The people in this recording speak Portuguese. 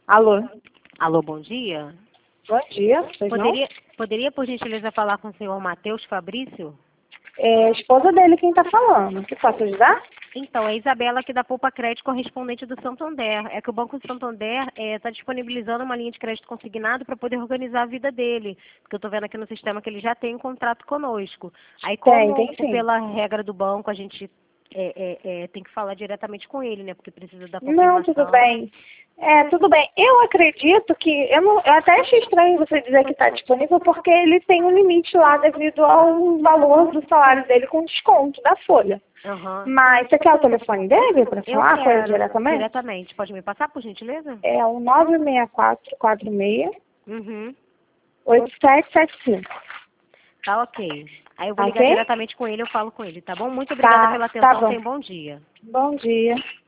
Alô? Alô, bom dia. Bom dia, pois não? Poderia, por gentileza, falar com o senhor Matheus Fabrício? É a esposa dele quem está falando. Que posso ajudar? Então, é a Isabela aqui da Poupa Crédito, correspondente do Santander. É que o Banco do Santander está disponibilizando uma linha de crédito consignado para poder organizar a vida dele. Porque eu estou vendo aqui no sistema que ele já tem um contrato conosco. Aí, Tem sim. pela regra do banco, a gente tem que falar diretamente com ele, né? Porque precisa da Não, confirmação. tudo bem. Tudo bem. Eu acredito que... Eu até achei estranho você dizer que está disponível, porque ele tem um limite lá devido ao valor do salário dele com desconto da folha. Uhum. Mas você quer o telefone dele para Eu falar com ele quero, diretamente? diretamente. Pode me passar, por gentileza? É o 96446 Uhum. 8775. Tá ok. Aí eu vou ligar Ok? diretamente com ele, eu falo com ele, tá bom? Muito obrigada pela Tá atenção, bom. tenha um bom dia. Bom dia.